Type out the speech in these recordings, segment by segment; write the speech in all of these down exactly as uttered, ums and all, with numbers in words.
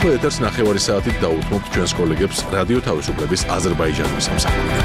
ახლა ეთერს ნახევარი საათით დაუთმობთ ჩვენს კოლეგებს რადიო თავისუფლების აზერბაიჯანის სამსახურიდან.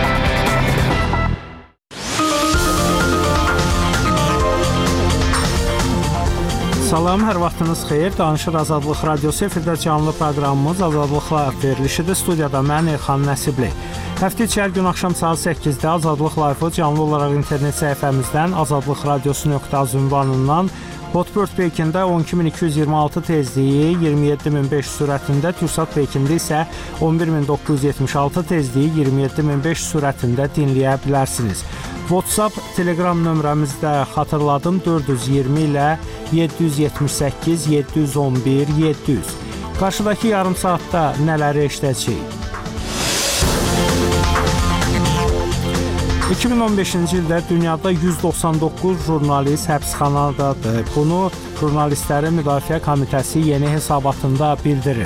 Salam, hər vaxtınız xeyir. Danışır Azadlıq Radiosu efirdə canlı proqramımız Azadlıqla verilişidir. Studiyada mən Elxan Nəsibli. Həftə içi hər gün axşam saat səkkizdə Azadlıq Live-ı canlı olaraq internet səhifəmizdən azadlıq radiosu nöqtə az ünvanından Hotbird Pekində on iki min iki yüz iyirmi altı tezliyi, iyirmi yeddi min beş yüz sürətində, Türksat Pekində isə on bir min doqquz yüz yetmiş altı tezliyi, iyirmi yeddi min beş yüz sürətində dinləyə bilərsiniz. WhatsApp, Telegram nömrəmizdə xatırladım dörd yüz iyirmi ilə yeddi yüz yetmiş səkkiz yeddi yüz on bir yeddi yüz. Qarşıdakı yarım saatda nələri eşidəcəyik? iki min on beşinci ildə dünyada yüz doxsan doqquz jurnalist həbsxanadadır. Bunu Jurnalistlərin Müdafiə Komitəsi yeni hesabatında bildirir.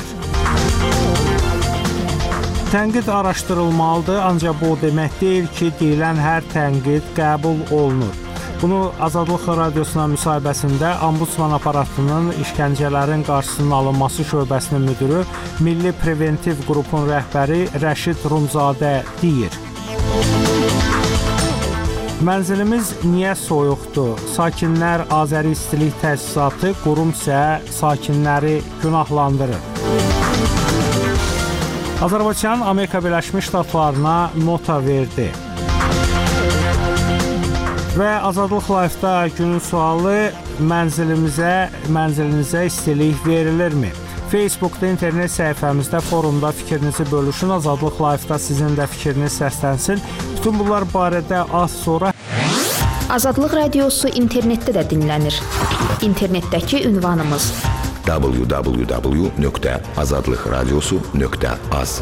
Tənqid araşdırılmalıdır, ancaq bu demək deyil ki, deyilən hər tənqid qəbul olunur. Bunu Azadlıq Radiosuna müsahibəsində Ombudsman aparatının işgəncələrin qarşısının alınması şöbəsinin müdürü, Milli Preventiv Qrupun rəhbəri Rəşid Rumzadə deyir. Mənzilimiz niyə soyuqdur? Sakinlər Azəri İstilik Təsisatı, qurum isə sakinləri günahlandırır. Azərbaycan Amerika Birləşmiş Ştatlarına nota verdi. Və Azadlıq Live-da günün sualı mənzilimizə, mənzilinizə istilik verilirmi? Facebookda, internet səhifəmizdə, forumda fikrinizi bölüşün. Azadlıq Live-da sizin də fikriniz səslənsin. Bütün bunlar barədə az sonra Azadlıq Radiosu internetdə də dinlənir. İnternetdəki ünvanımız w w w nöqtə azadlıqradiosu nöqtə az.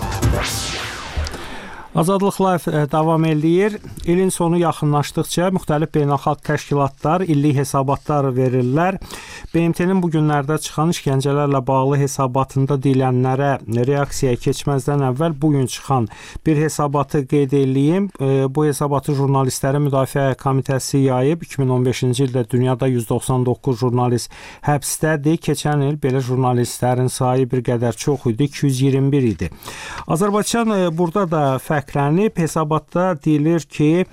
Azadlıq Live davam edir. İlin sonu yaxınlaşdıqca müxtəlif beynəlxalq təşkilatlar illik hesabatlar verirlər. B M T-nin bu günlərdə çıxan işgəncələrlə bağlı hesabatında deyilənlərə reaksiyaya keçməzdən əvvəl bugün çıxan bir hesabatı qeyd edeyim. Bu hesabatı Jurnalistlərin Müdafiə Komitəsi yayıb. iki min on beşinci ildə dünyada yüz doxsan doqquz jurnalist həbsdədir. Keçən il belə jurnalistlərin sayı bir qədər çox idi, iki yüz iyirmi bir idi. Azərbaycan burada da fərqlənib. Hesabatda deyilir ki,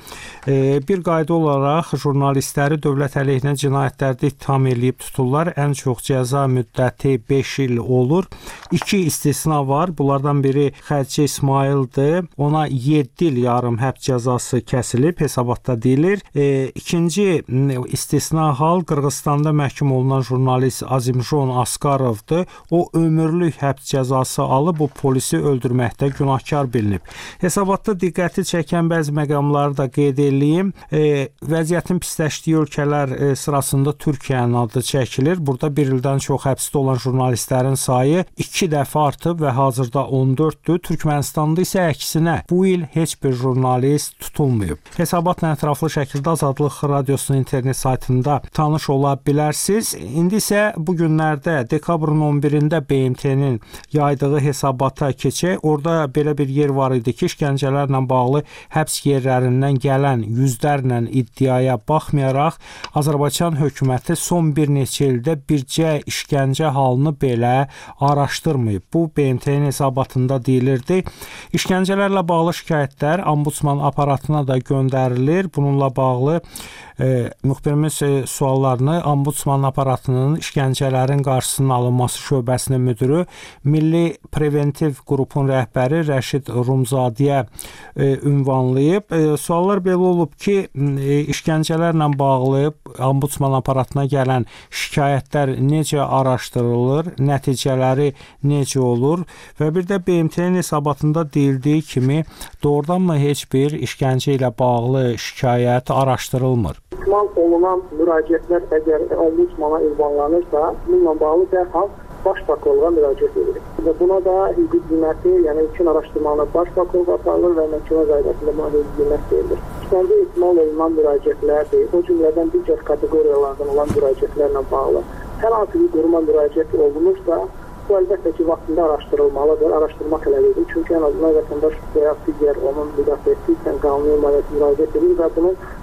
bir qayda olaraq jurnalistləri dövlət əleyhinə cinayətlərdə ittiham edib tuturlar. Ən çox cəza müddəti beş il olur. İki istisna var. Bunlardan biri Xədicə İsmaildir. Ona yeddi il yarım həbs cəzası kəsilib. Hesabatda deyilir. E, ikinci istisna hal Qırğızstanda məhkum olunan jurnalist Azimjon Askarovdur. O ömürlük həbs cəzası alıb, bu polisi öldürməkdə günahkar bilinib. Hesabatda diqqəti çəkən bəzi məqamları da qeyd edeyim. E, vəziyyətin pisləşdiyi ölkələr e, sırasında Türkiyənin adı çəkilir. Burada bir ildən çox həbsdə olan jurnalistlərin sayı iki dəfə artıb və hazırda on dörddür. Türkmənistanda isə əksinə bu il heç bir jurnalist tutulmayıb. Hesabatla ətraflı şəkildə Azadlıq Radiosunun internet saytında tanış ola bilərsiniz. İndi isə bu günlərdə dekabrın on birində B M T-nin yaydığı hesabata keçək. Orada belə bir yer var idi ki, işgəncələrlə bağlı həbs yerlərindən gələn yüzlərlə iddiaya baxmayaraq Azərbaycan hökuməti son bir neçə ildə bircə işgəncə halını belə araşdırmayıb. Bu B M T-nin hesabatında deyilirdi. İşgəncələrlə bağlı şikayətlər Ombudsman aparatına da göndərilir. Bununla bağlı E, müxbirimiz e, suallarını Ombudsman aparatının işgəncələrin qarşısının alınması şöbəsinin müdürü, Milli Preventiv Qrupun rəhbəri Rəşid Rumzadiyə e, ünvanlayıb. E, suallar belə olub ki, e, işgəncələrlə bağlı Ombudsman aparatına gələn şikayətlər necə araşdırılır, nəticələri necə olur və bir də B M T-nin hesabatında deyildiyi kimi doğrudanmı heç bir işgəncə ilə bağlı şikayət araşdırılmır? İhmal olunan müraciətlər əgər Ombudsmana ünvanlanırsa, bununla bağlı dərhal baş prokurorluğa müraciət edilir. Və buna da hüquq qiyməti, yəni ilkin araşdırmanı baş prokurorluğa aparılır və məhkəmə qaydasında buna hüquq qiymət verilir. İşgəncə ihmal olunan müraciətlərdir, o cümlədən digər kateqoriyalardan olan müraciətlərlə bağlı hər hansı bir quruma müraciət olunursa, bu əlbəttə ki, vaxtında araşdırılmalıdır, araşdırma tələb edilir. Çünki ən azından vətəndaş və ya digər onun müdafiəsi üçün qanuni imarəti müraciət edilir və bunun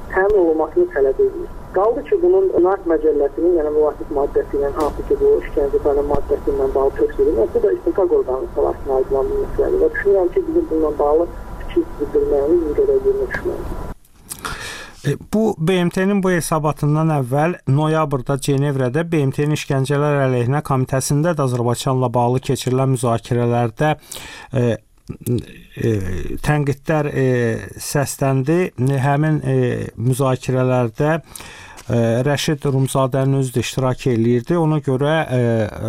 təmin olunmasını tələb edir. Qaldı ki, bunun Nark Məcəlləsinin, yəni müvafiq maddəsi ilə, hansı ki, bu işgəncə təlim maddəsi ilə bağlı tövsiyə edilir, bu da istintaq orqanı salasına aydınlanan bir məsələdir. Və düşünürəm ki, bizim bununla bağlı fikir bildirməyimiz bir qədər yerinə düşməlidir. Bu B M T-nin bu hesabatından əvvəl noyabrda Cenevrədə B M T-nin işgəncələr əleyhinə komitəsində də Azərbaycanla bağlı keçirilən müzakirələrdə e, e, tənqidlər e, səsləndi. Həmin e, müzakirələrdə e, Rəşid Rumzadənin özü də iştirak eləyirdi. Ona görə e,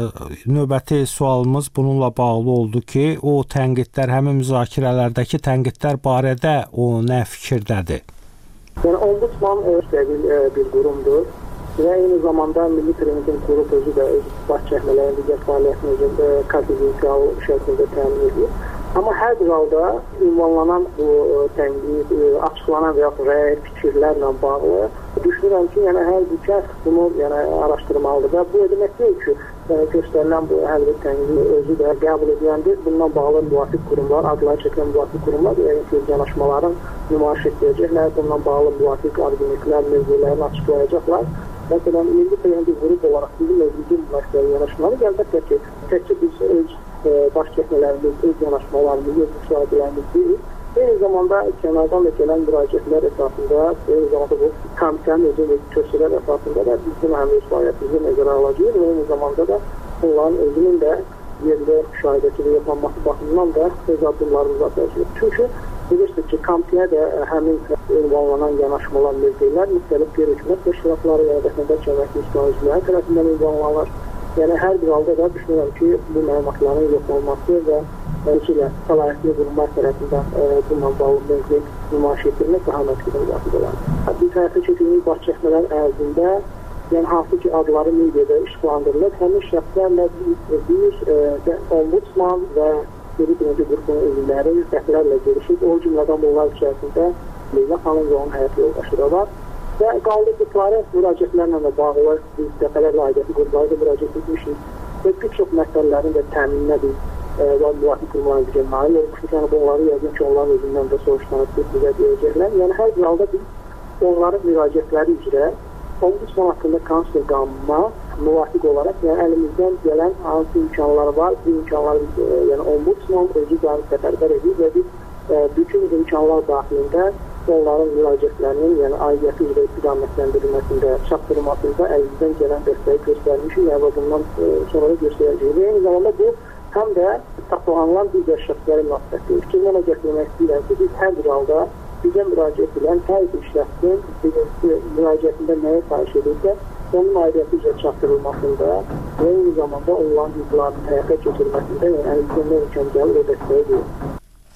növbəti sualımız bununla bağlı oldu ki, o tənqidlər, həmin müzakirələrdəki tənqidlər barədə o nə fikirdədir? Yəni, Ombudsman bir, bir qurumdur və eyni zamanda Milli Preventiv Qrup özü də öz baş çəkmələrin digər fəaliyyətini özündə konfidensial şəkildə təmin edir. Amma hər bir halda ünvanlanan bu tənqid, açıqlanan və yaxud rəy, fikirlərlə bağlı düşünürəm ki, yəni hər bir kəs bunu yəni, araşdırmalıdır və bu demək deyil ki, yəni, göstərilən bu hər bir tənqid özü də qəbul ediləndir. Bundan bağlı müvafiq qurumlar, adları çəkilən müvafiq qurumlar yəni, yanaşmaların nümayiş etdirəcəklər, bundan bağlı müvafiq argumentlər, mövzularını açıqlayacaqlar. Məsələn, Milli Preventiv Qrup olaraq bizim özümüzün məsələyə yanaşmaları əlbəttə ki, təkcə biz öz e, baş çəkmələrimiz, öz yanaşmalarımız, öz müşahibələrimiz deyil. Eyni zamanda kənardan da gələn müraciətlər əsasında, eyni zamanda bu komitənin özü və köşələr əsasında da bizim həm öz fəaliyyətimizi nəzərə alacağıq və eyni zamanda da onların özünün də yerdə müşahidəçiliyi yapılması baxımından da öz addımlarımızı atacağıq. Çünki bilirsiniz ki, komitəyə də həmin ünvanlanan yanaşmalar mövqeylər müxtəlif qeyri-hökumət təşkilatları və vətəndaş cəmiyyəti üzvləri tərəfindən ünvanlanır. Yəni hər bir halda da düşünürəm ki, bu məlumatların yox olması və ölçülə səlahiyyətli qurumlar tərəfindən e, bununla bağlı mövqey nümayiş etdirmək daha məqsədə müvafiq olar. Biz həyata keçirdiyimiz baş çəkmələr ərzində, yəni hansı ki adları mediada işıqlandırılır, həmin şəxslərlə biz, biz e, Ombudsman və Milli Preventiv Qrupunun üzvləri dəfələrlə görüşüb, o cümlədən bunlar içərisində Leyla xanım və onun həyat yoldaşı da var. Və qaldıqları müraciətlərlə də bağlı biz dəfələrlə aidiyyəti qurumları da müraciət etmişik və bir çox məsələlərin də təmininə biz e, və müvafiq qurumların bizə nail olmuşuz. Yəni bunları yazın ki, onların özündən də soruşlanıb bizə deyəcəklər. Yəni hər bir halda biz onların müraciətləri üzrə Ombudsman haqqında konstitusiya qanununa müvafiq olaraq, yəni əlimizdən gələn hansı imkanlar var, bu imkanları biz, e, yəni Ombudsman özü gəlib səfərbər edir və biz e, bütün imkanlar daxilində onların müraciətlərinin, yəni aidiyyəti üzrə istiqamətləndirilməsində, çatdırılmasında əlimizdən gələn dəstəyi göstərmişik və bundan e, sonra da göstərəcəyik. Və eyni zamanda bu həm də saxlanılan digər şəxslərin münasibətdir. Fikirlə nə gətirmək istəyirəm ki, biz hər bir halda bizə müraciət edən hər bir şəxsin müraciətində nəyə xahiş edirsə, onun aidiyyəti üzrə çatdırılmasında və eyni zamanda onların hüquqlarının həyata keçirilməsində, yəni əlimizdən nə imkan gəlir, o dəstəyi verir.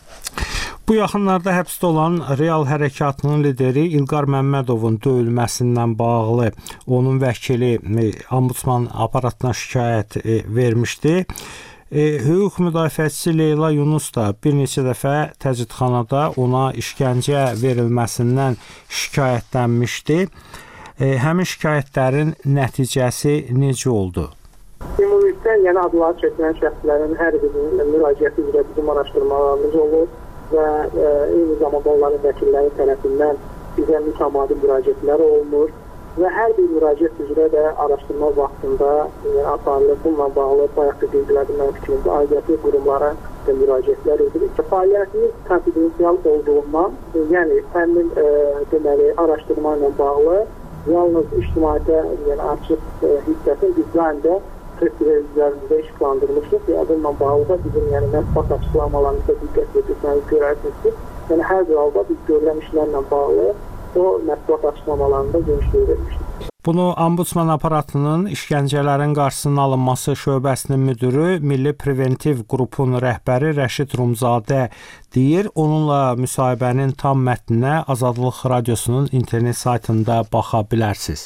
Bu yaxınlarda həbsdə olan Real Hərəkatının lideri İlqar Məmmədovun döyülməsindən bağlı onun vəkili Ombudsman aparatına şikayət vermişdi. E, hüquq müdafiəçisi Leyla Yunus da bir neçə dəfə təcridxanada ona işgəncə verilməsindən şikayətlənmişdi. E, həmin şikayətlərin nəticəsi necə oldu? Ümumilikdə, yəni adları çəkilən şəxslərin hər birinin müraciəti üzrə bizim araşdırmalarımız olur və e, eyni zamanda onların vəkilləri tərəfindən bizə mütəmadi müraciətlər olunur və hər bir müraciət üzrə də araşdırma vaxtında e, aparılır. Bununla bağlı bayaq da qeydlədim mənim fikrimdə aidiyyəti qurumlara da müraciətlər edilir. Fəaliyyətimiz konfidensial olduğundan, e, yəni həmin e, deməli araşdırma ilə bağlı yalnız ictimaiyyətə yəni açıq e, hissəsin biz də televizlərimizdə işıqlandırmışıq və bununla bağlı da bizim yəni mətbuat açıqlamalarımızda diqqət edirsəniz görərsiniz ki, yəni hər bir halda biz görülən işlərlə bağlı o mətbuat açıqlamalarında genişliyi vermişdik. Bunu Ombudsman aparatının işgəncələrin qarşısının alınması şöbəsinin müdürü, Milli Preventiv Qrupun rəhbəri Rəşid Rumzadə deyir. Onunla müsahibənin tam mətninə Azadlıq Radiosunun internet saytında baxa bilərsiniz.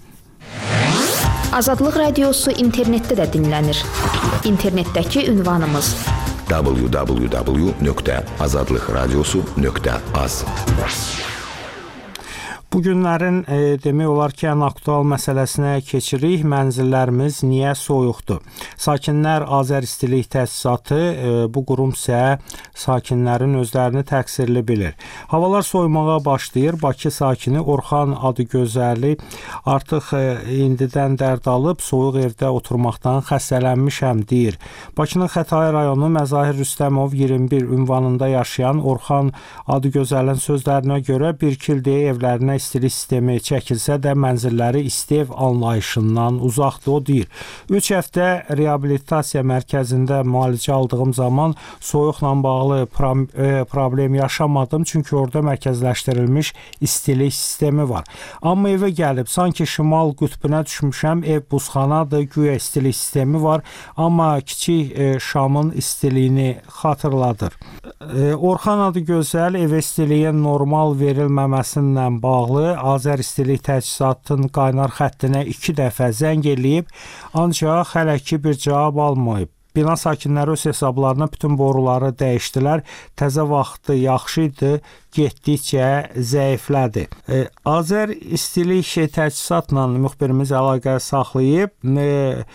Azadlıq Radiosu internetdə də dinlənir. İnternetdəki ünvanımız w w w nöqtə azadlıq radiosu nöqtə az. Bu günlərin e, demək olar ki, ən aktual məsələsinə keçirik. Mənzillərimiz niyə soyuqdur? Sakinlər Azər İstilik Təsisatı, e, bu qurum isə sakinlərin özlərini təqsirli bilir. Havalar soyumağa başlayır. Bakı sakini Orxan Adıgözəli artıq e, indidən dərd alıb, soyuq evdə oturmaqdan xəstələnmişəm deyir. Bakının Xətai rayonu Məzahir Rüstəmov iyirmi bir ünvanında yaşayan Orxan Adıgözəlin sözlərinə görə bir iki ildir evlərinə istilik sistemi çəkilsə də mənzilləri isti ev anlayışından uzaqdır. O deyir, üç həftə reabilitasiya mərkəzində müalicə aldığım zaman soyuqla bağlı problem yaşamadım, çünki orada mərkəzləşdirilmiş istilik sistemi var. Amma evə gəlib, sanki şimal qütbünə düşmüşəm, ev buzxanadır, güya istilik sistemi var, amma kiçik e, şamın istiliyini xatırladır. E, Orxan Adıgözəl ev istiliyin normal verilməməsindən bağlı Azər İstilik Təchizatının qaynar xəttinə iki dəfə zəng eləyib, ancaq hələ ki bir cavab almayıb. Bina sakinləri öz hesablarına bütün boruları dəyişdilər. Təzə vaxtı yaxşı idi, getdikcə zəiflədi. E, Azər İstilik Təchizatla müxbirimiz əlaqə saxlayıb. E,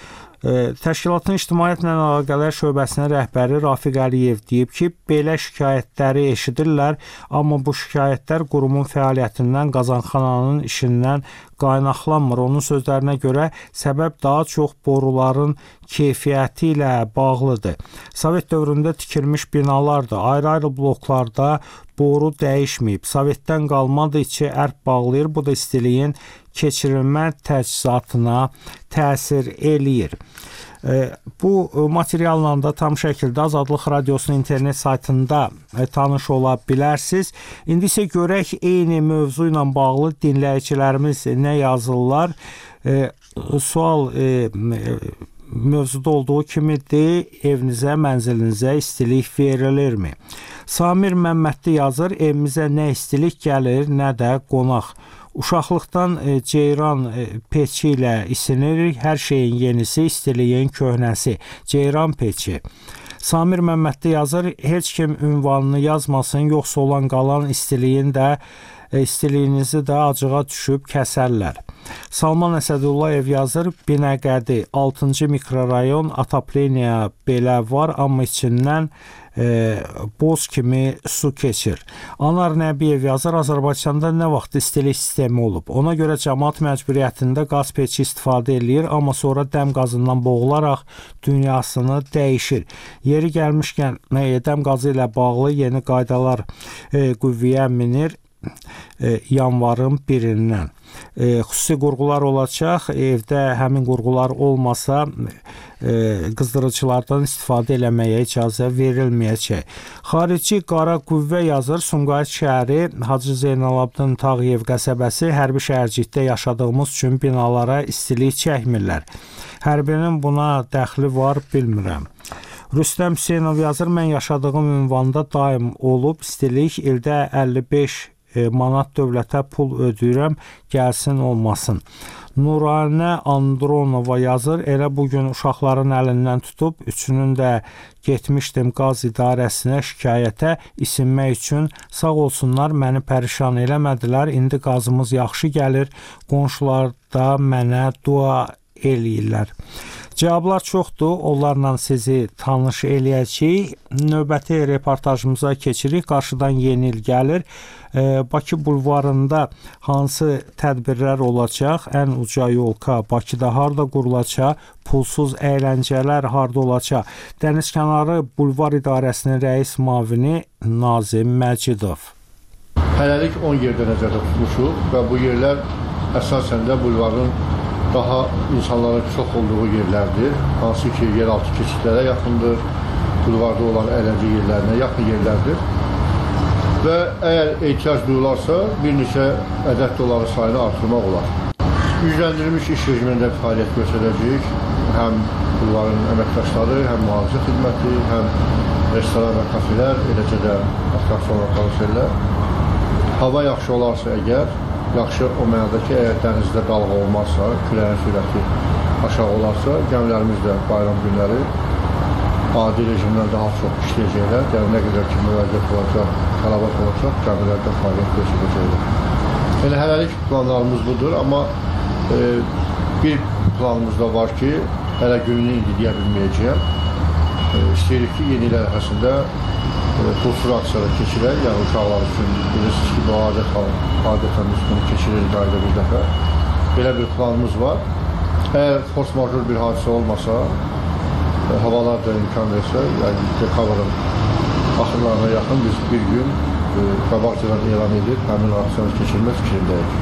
e, təşkilatın İctimaiyyətlə Əlaqələr şöbəsinin rəhbəri Rafiq Əliyev deyib ki, belə şikayətləri eşidirlər, amma bu şikayətlər qurumun fəaliyyətindən, qazanxananın işindən qaynaqlanmır. Onun sözlərinə görə səbəb daha çox boruların keyfiyyəti ilə bağlıdır. Sovet dövründə tikilmiş binalardır. Ayrı-ayrı bloklarda boru dəyişməyib. Sovetdən qalmadı ki, ərb bağlayır. Bu da istiliyin keçirilmə təchizatına təsir eləyir. Bu materialla da tam şəkildə Azadlıq Radiosunun internet saytında tanış ola bilərsiniz. İndi isə görək eyni mövzu ilə bağlı dinləyicilərimiz nə yazırlar. E, sual e, mövzuda olduğu kimidir, evinizə, mənzilinizə istilik verilirmi? Samir Məmmədli yazır, evimizə nə istilik gəlir, nə də qonaq. Uşaqlıqdan e, ceyran e, peçi ilə isinirik, hər şeyin yenisi, istiliyin köhnəsi, ceyran peçi. Samir Məmmədli yazır, heç kim ünvanını yazmasın, yoxsa olan qalan istiliyin də e, istiliyinizi də acığa düşüb kəsərlər. Salman Əsədullayev yazır, Binəqədi, altıncı mikrorayon, atapleniya belə var, amma içindən e, boz kimi su keçir. Anar Nəbiyev yazır, Azərbaycanda nə vaxt istilik sistemi olub? Ona görə cəmaət məcburiyyətində qaz peçi istifadə eləyir, amma sonra dəm qazından boğularaq dünyasını dəyişir. Yeri gəlmişkən e, dəm qazı ilə bağlı yeni qaydalar e, qüvvəyə minir e, yanvarın birindən. E, xüsusi qurğular olacaq. Evdə həmin qurğular olmasa e, qızdırıcılardan istifadə eləməyə icazə verilməyəcək. Xarici qara qüvvə yazır, Sumqayıt şəhəri, Hacı Zeynalabdin Tağıyev qəsəbəsi, hərbi şəhərcikdə yaşadığımız üçün binalara istilik çəkmirlər. Hərbinin buna dəxli var, bilmirəm. Rüstəm Hüseynov yazır, mən yaşadığım ünvanda daim olub istilik, ildə əlli beş manat dövlətə pul ödəyirəm, gəlsin olmasın. Nuranə Andronova yazır, elə bugün uşaqların əlindən tutub, üçünün də getmişdim qaz idarəsinə şikayətə isinmək üçün, sağ olsunlar, məni pərişan eləmədilər, indi qazımız yaxşı gəlir, qonşular da mənə dua eləyirlər. Cavablar çoxdur, onlarla sizi tanış eləyəcəyik. Növbəti reportajımıza keçirik. Qarşıdan yeni il gəlir. Bakı bulvarında hansı tədbirlər olacaq? Ən uca yolka Bakıda harda qurulacaq? Pulsuz əyləncələr harda olacaq? Dənizkənarı Bulvar İdarəsinin rəis müavini Nazim Məcidov. Hələlik on yerdə nəzərdə tutmuşuq və bu yerlər əsasən də bulvarın daha insanların çox olduğu yerlərdir. Hansı ki, yeraltı keçidlərə yaxındır, bulvarda olan əyləncə yerlərinə yaxın yerlərdir. Və əgər ehtiyac duyularsa, bir neçə ədəd doları sayını artırmaq olar. Gücləndirilmiş iş rejimində fəaliyyət göstərəcəyik. Həm bulvarın əməkdaşları, həm mühafizə xidməti, həm restoran və kafelər, eləcə də atraksiyon və karusellər. Hava yaxşı olarsa əgər, yaxşı o mənada ki, əgər dənizdə dalğa olmazsa, küləyin sürəti aşağı olarsa, gəmilərimiz də bayram günləri adi rejimdən daha çox işləyəcəklər. Yəni, nə qədər ki, müraciət olacaq, tələbat olacaq, gəmilərdə fəaliyyət göstərəcəklər. Yəni hələlik planlarımız budur, amma e, bir planımız da var ki, hələ gününü indi deyə bilməyəcəyəm. E, istəyirik ki, yeni il ərəfəsində e, pulsuz aksiyada keçirək, yəni uşaqlar üçün bilirsiniz ki, bu adət adətən biz bunu keçiririk ayda bir dəfə. Belə bir planımız var. Əgər force majeure bir hadisə olmasa, e, havalar da imkan versə, yəni dekabrın axırlarına yaxın biz bir gün e, qabaqcadan elan edib həmin aksiyonu keçirmək fikrindəyik.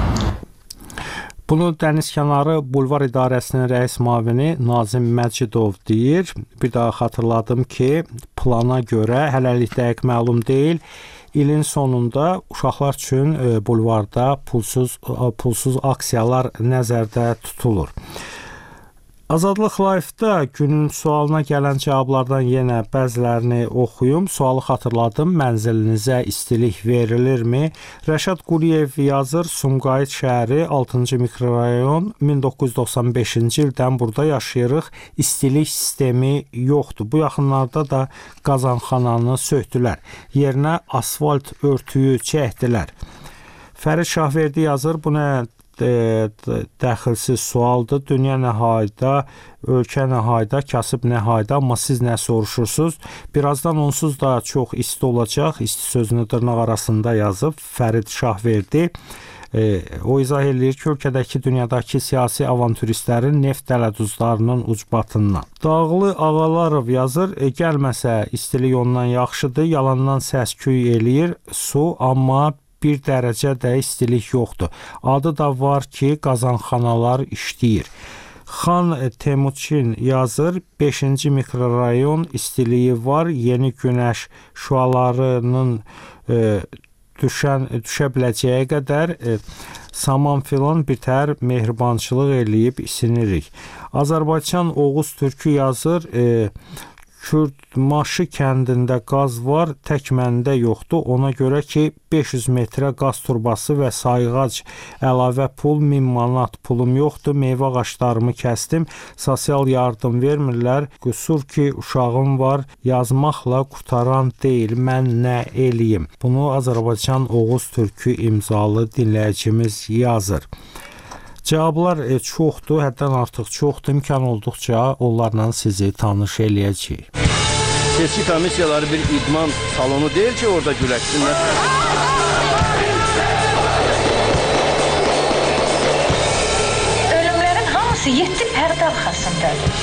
Bunu Dənizkənarı Bulvar İdarəsinin rəis müavini Nazim Məcidov deyir. Bir daha xatırladım ki, plana görə hələlik dəqiq məlum deyil. İlin sonunda uşaqlar üçün bulvarda pulsuz pulsuz aksiyalar nəzərdə tutulur. Azadlıq Live-da günün sualına gələn cavablardan yenə bəzilərini oxuyum. Sualı xatırladım. Mənzilinizə istilik verilirmi? Rəşad Quliyev yazır. Sumqayıt şəhəri altıncı mikrorayon min doqquz yüz doxsan beşinci ildən burada yaşayırıq. İstilik sistemi yoxdur. Bu yaxınlarda da qazanxananı sökdülər. Yerinə asfalt örtüyü çəkdilər. Fərid Şahverdi yazır. Bu nə dəxilsiz sualdır. Dünya nə hayda, ölkə nə hayda, kasıb nə hayda, amma siz nə soruşursunuz? Birazdan onsuz da çox isti olacaq. İsti sözünü dırnaq arasında yazıb Fərid Şahverdi. E, o izah edir ki, ölkədəki dünyadakı siyasi avanturistlərin neft dələduzlarının ucbatından. Dağlı Ağalarov yazır, e, gəlməsə istilik ondan yaxşıdır, yalandan səs-küy eləyir, su, amma bir dərəcə də istilik yoxdur. Adı da var ki, qazanxanalar işləyir. Xan Temuçin yazır, beşinci mikrorayon istiliyi var, yeni günəş şüalarının e, düşən, düşə biləcəyə qədər e, saman filan bitər, mehribançılıq eləyib isinirik. Azərbaycan Oğuz Türkü yazır, e, Kürdmaşı kəndində qaz var, tək məndə yoxdur. Ona görə ki, beş yüz metrə qaz turbası və sayğac əlavə pul, min manat pulum yoxdur. Meyvə ağaclarımı kəsdim, sosial yardım vermirlər. Qüsur ki, uşağım var, yazmaqla qutaran deyil, mən nə eləyim? Bunu Azərbaycan Oğuz Türkü imzalı dinləyicimiz yazır. Cavablar e, çoxdur, həddən artıq çoxdur. İmkan olduqca onlarla sizi tanış eləyəcəyik. Seçki komissiyaları bir idman salonu deyil ki, orada güləşsinlər. Ölümlərin hamısı yeddi pərdə arxasındadır.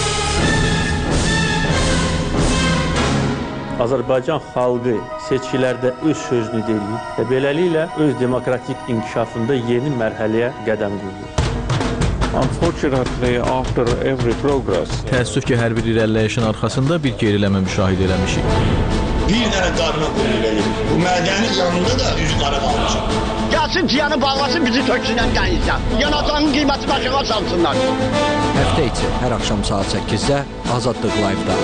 Azərbaycan xalqı seçkilərdə öz sözünü deyir və beləliklə öz demokratik inkişafında yeni mərhələyə qədəm qoyur. Unfortunately, after every progress, təəssüf ki, hər bir irəliləyişin arxasında bir geriləmə müşahidə eləmişik. Bir dənə qarına qoyulur. Bu mədənin yanında da üz qara qalmışıq. Gəlsin ciyanı bağlasın, bizi töksünən dənizdən. Yanacağın qiymətini aşağı salsınlar. Həftə içi hər axşam saat səkkizdə Azadlıq Live-da.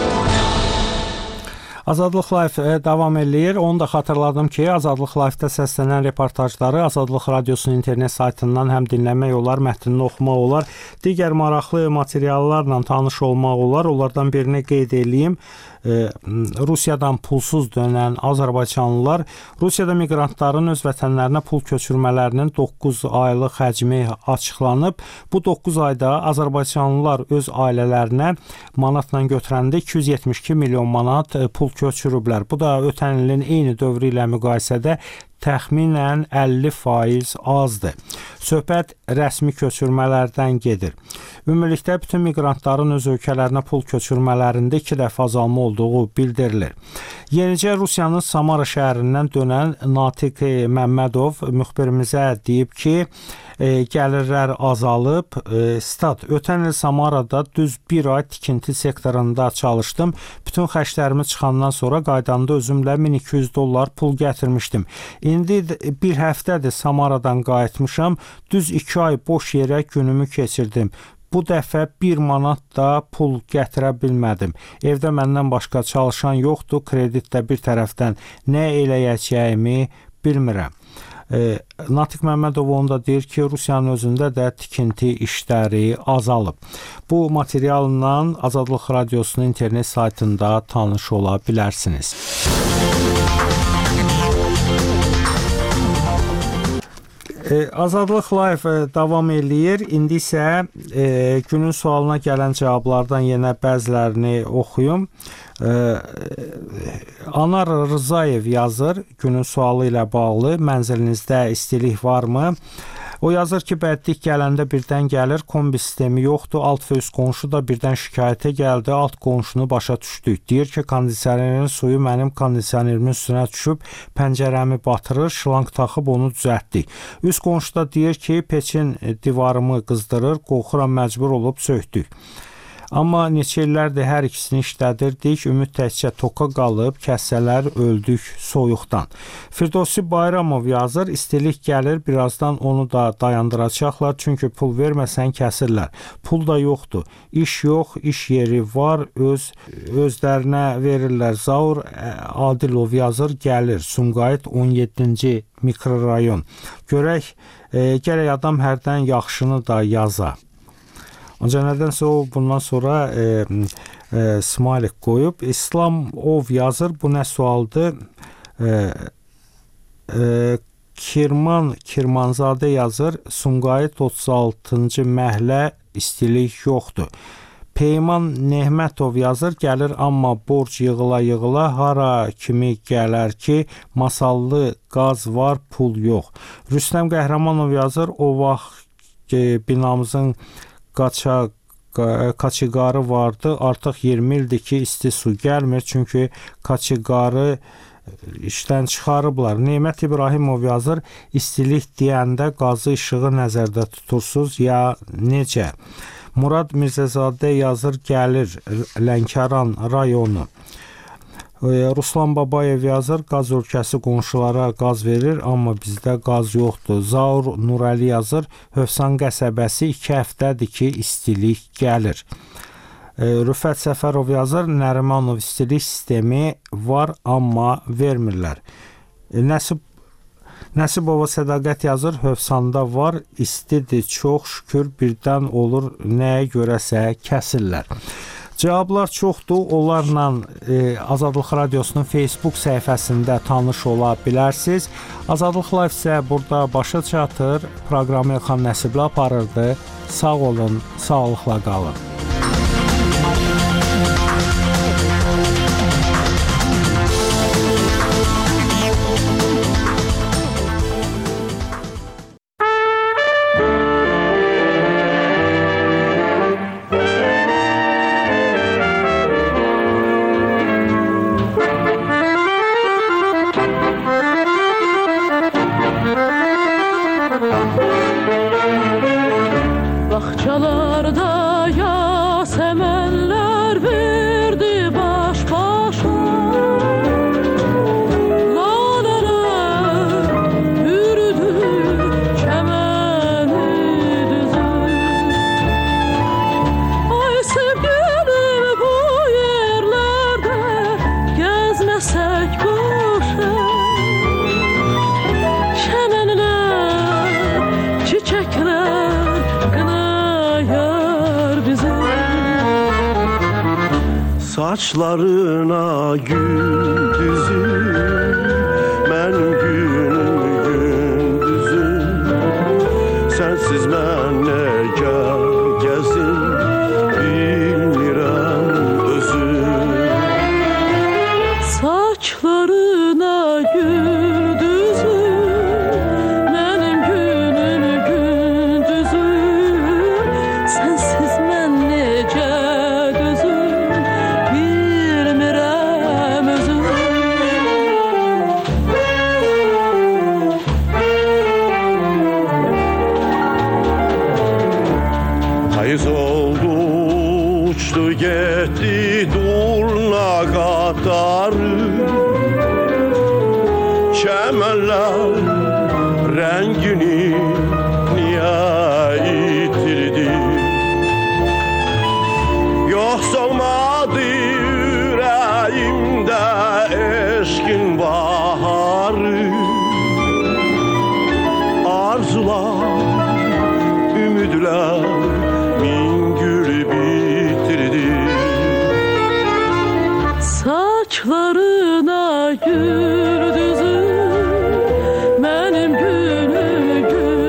Azadlıq Live davam eləyir. Onu da xatırladım ki, Azadlıq Live-da səslənən reportajları Azadlıq Radiosunun internet saytından həm dinləmək olar, mətnini oxumaq olar, digər maraqlı materiallarla tanış olmaq olar. Onlardan birini qeyd edeyim. Rusiyadan pulsuz dönən azərbaycanlılar Rusiyada miqrantların öz vətənlərinə pul köçürmələrinin doqquz aylıq həcmi açıqlanıb. Bu doqquz ayda azərbaycanlılar öz ailələrinə manatla götürəndə iki yüz yetmiş iki milyon manat pul köçürüblər. Bu da ötən ilin eyni dövrü ilə müqayisədə təxminən əlli faiz azdır. Söhbət rəsmi köçürmələrdən gedir. Ümumilikdə bütün miqrantların öz ölkələrinə pul köçürmələrində iki dəfə azalma olduğu bildirilir. Yenicə Rusiyanın Samara şəhərindən dönən Natiq Məmmədov müxbirimizə deyib ki, e, gəlirlər azalıb. E, stat, ötən il Samarada düz bir ay tikinti sektorunda çalışdım. Bütün xərclərimi çıxandan sonra qaydanda özümlə min iki yüz dollar pul gətirmişdim. İndi bir həftədir Samaradan qayıtmışam. Düz iki ay boş yerə günümü keçirdim. Bu dəfə bir manat da pul gətirə bilmədim. Evdə məndən başqa çalışan yoxdur. Kredit də bir tərəfdən nə eləyəcəyimi bilmirəm. E, Natiq Məmmədov onu da deyir ki, Rusiyanın özündə də tikinti işləri azalıb. Bu materialla Azadlıq Radiosunun internet saytında tanış ola bilərsiniz. E, Azadlıq Live e, davam eləyir. İndi isə e, günün sualına gələn cavablardan yenə bəzilərini oxuyum. E, Anar Rızayev yazır günün sualı ilə bağlı. Mənzilinizdə istilik varmı? O yazır ki, bədlik gələndə birdən gəlir, kombi sistemi yoxdur, alt və üst qonşu da birdən şikayətə gəldi, alt qonşunu başa düşdük. Deyir ki, kondisionerin suyu mənim kondisionerimin üstünə düşüb, pəncərəmi batırır, şlanq taxıb onu düzəltdik. Üst qonşu da deyir ki, peçin divarımı qızdırır, qorxuram məcbur olub söktük. Amma neçə illərdir hər ikisini işlədirdik, ümid təkcə toka qalıb, kəssələr öldük soyuqdan. Firdovsi Bayramov yazır, istilik gəlir, birazdan onu da dayandıracaqlar, çünki pul verməsən kəsirlər. Pul da yoxdur, iş yox, iş yeri var, öz özlərinə verirlər. Zaur Adilov yazır, gəlir, Sumqayıt on yeddinci mikrorayon. Görək, e, gərək adam hərdən yaxşını da yaza. Ancaq nədənsə o bundan sonra e, e, smailik qoyub. İslamov yazır, bu nə sualdır? E, e, Kirman Kirmanzadə yazır, Sumqayıt otuz altıncı məhəllə istilik yoxdur. Peyman Nehmətov yazır, gəlir amma borc yığıla-yığıla hara kimi gələr ki, masallı qaz var, pul yox. Rüstəm Qəhrəmanov yazır, o vaxt e, binamızın Qaça, kaçıqarı vardı. Artıq iyirmi ildir ki, isti su gəlmir. Çünki kaçıqarı işdən çıxarıblar. Nemət İbrahimov yazır, istilik deyəndə qazı işığı nəzərdə tutursuz ya necə? Murad Mirzəzadə yazır, gəlir Lənkəran rayonu. Ruslan Babayev yazır, qaz ölkəsi qonşulara qaz verir, amma bizdə qaz yoxdur. Zaur Nurəli yazır, Hövsan qəsəbəsi iki həftədir ki, istilik gəlir. Rüfət Səfərov yazır, Nərimanov istilik sistemi var, amma vermirlər. Nəsib Nəsibova Sədaqət yazır, Hövsanda var, istidir, çox şükür, birdən olur, nəyə görəsə kəsirlər. Cavablar çoxdur. Onlarla e, Azadlıq Radiosunun Facebook səhifəsində tanış ola bilərsiniz. Azadlıq Live isə burada başa çatır. Proqramı Elxan Nəsibli aparırdı. Sağ olun, sağlıqla qalın. Saçlarına gül düzüm, mənim günüm gündüzüm. Sənsiz mən necə gəzim, bilmirəm özüm. Saçlarına gül düzüm, mənim günüm gündüzüm. Sənsiz mən necə Payız oldu, uçtu gitti durna qatarı. Çəmənlər rəngini niyə itirdi? Yoxsa olmadı ürəyimdə eşqin baharı. Arzular, ümidlər min gül bitirdi. Saçlarına gül düzüm, mənim günüm gül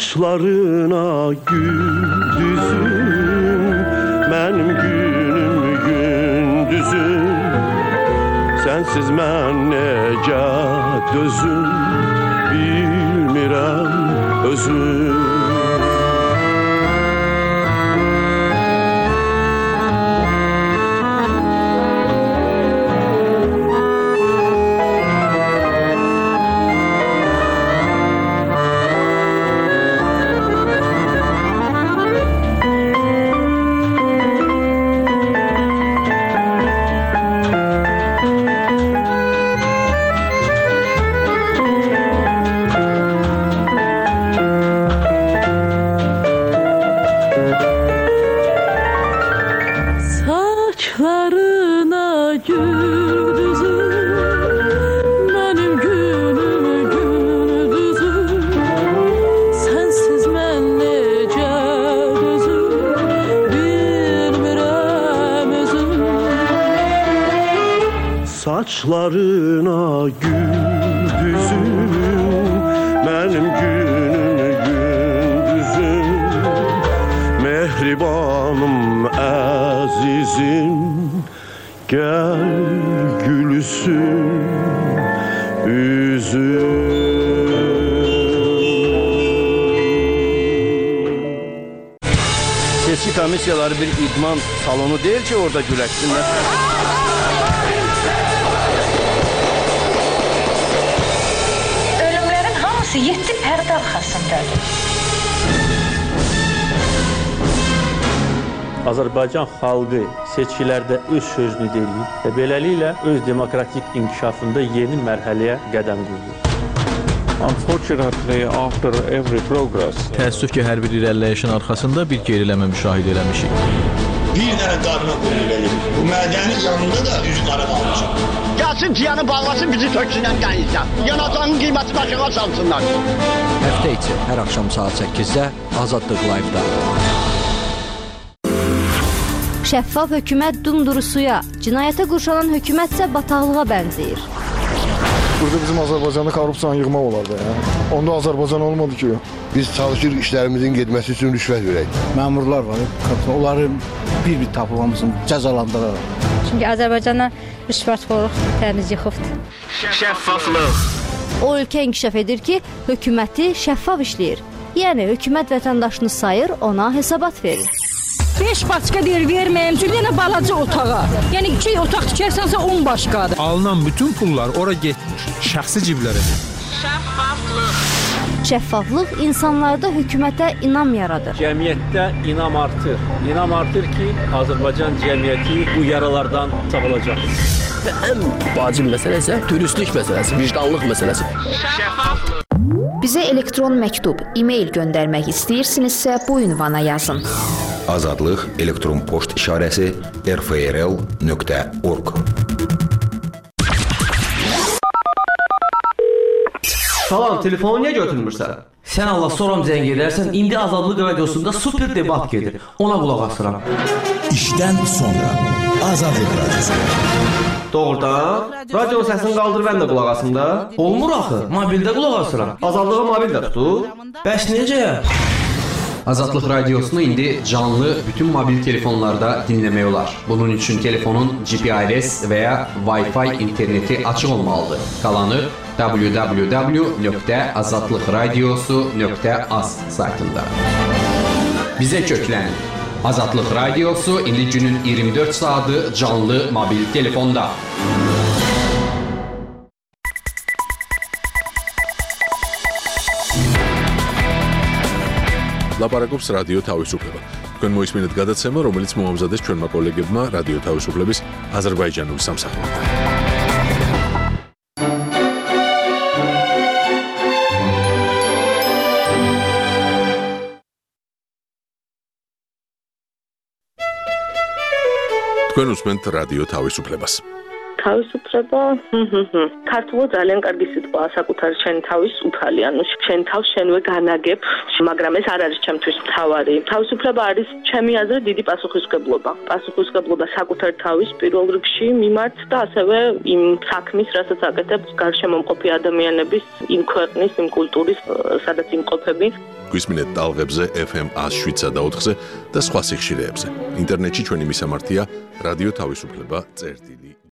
Saçlarına güldüzüm, benim günüm gündüzüm. Sensiz mən necə dözüm, bilmirəm özüm. Saçlarına güldüzüm, benim günüm gündüzüm. Mehribanım azizim, gel gülüsün üzüm. Seçki komissiyaları bir idman salonu değil ki orada güləşsinlər. Yedi pərdə arxasındadır. Azərbaycan xalqı seçkilərdə öz sözünü deyir və beləliklə öz demokratik inkişafında yeni mərhələyə qədəm qoyur. Unfortunately, after every progress, təəssüf ki, hər bir irəliləyişin arxasında bir geriləmə müşahidə eləmişik. Bir dənə qarına qoyulur. Bu mədənin yanında da üzü qara qalmışam. Gəlsin ciyanı bağlasın, bizi töksünlər dənizdən. Yanacağın qiyməti başına salsınlar. Həftə içi hər axşam saat səkkizdə Azadlıq Live-da. Şəffaf hökumət dumduru suya, cinayətə qurşanan hökumət isə bataqlığa bənzəyir. Burada bizim Azərbaycanda korrupsiyanı yığmaq olar da ya. Onda Azərbaycan olmadı ki. Biz çalışırıq işlərimizin getməsi üçün rüşvət verək. Məmurlar var, onların bir-bir tapılmasını cəzalandıraraq. Çünki Azərbaycana rüşvətxorluq təmiz yıxıbdır. Şəffaflıq. O ölkə inkişaf edir ki, hökuməti şəffaf işləyir. Yəni hökumət vətəndaşını sayır, ona hesabat verir. beş başqa deyir verməyim, çünki yenə balaca otağa. Yəni iki otaq tikərsənsə on başqadır. Alınan bütün pullar ora getmir, şəxsi ciblərə. Şəffaflıq. Şəffaflıq insanlarda hökumətə inam yaradır. Cəmiyyətdə inam artır. İnam artır ki, Azərbaycan cəmiyyəti bu yaralardan sağalacaq. Və ən vacib məsələ isə dürüstlük məsələsi, vicdanlıq məsələsi. Şəffaflıq. Bizə elektron məktub, e-mail göndərmək istəyirsinizsə bu ünvana yazın. Azadlıq elektron poçt işarəsi r f r l nöqtə org. Salam, telefonu niyə götürmürsən? Sən Allah soram zəng edərsən, indi Azadlıq radiosunda super debat gedir. Ona qulaq asıram. İşdən sonra Azadlıq radiosu. Doğrudan? Radionun səsini qaldır, mən də qulaq asım da. Olmur axı, mobildə qulaq asıram. Azadlığı mobildə tutur. Bəs necə? Azadlıq radiosunu indi canlı bütün mobil telefonlarda dinləmək olar. Bunun üçün telefonun G P R S və ya Wi-Fi interneti açıq olmalıdır. Qalanı w w w nöqtə azadlıq radiosu nöqtə az saytında. Bizə köklənin. Azadlıq radiosu indi günün iyirmi dörd saatı canlı mobil telefonda. ლაპარაკობს რადიო თავისუფლება. თქვენ მოისმინეთ გადაცემა, რომელიც მოამზადეს ჩვენმა კოლეგებმა რადიო თავისუფლების აზერბაიჯანული სამსახურიდან. თქვენ უსმენთ რადიო თავისუფლებას. თავისუფლება, ქართულად ძალიან კარგი სიტყვაა, საკუთარი შენი თავის უფალი, ანუ შენ თავს შენვე განაგებ, მაგრამ ეს არ არის ჩემთვის მთავარი. თავისუფლება არის ჩემი აზრით დიდი პასუხისმგებლობა. პასუხისმგებლობა საკუთარი თავის პირველ რიგში მიმართ და ასევე იმ საქმის, რასაც აკეთებს გარშემომყოფი ადამიანების, იმ ქვეყნის, იმ კულტურის, სადაც იმყოფები. გვისმინეთ ტალღებზე ეფ ემ one oh seven და ოთხზე და სხვა სიხშირეებზე. ინტერნეტში ჩვენი მისამართია რადიო თავისუფლება წერტილი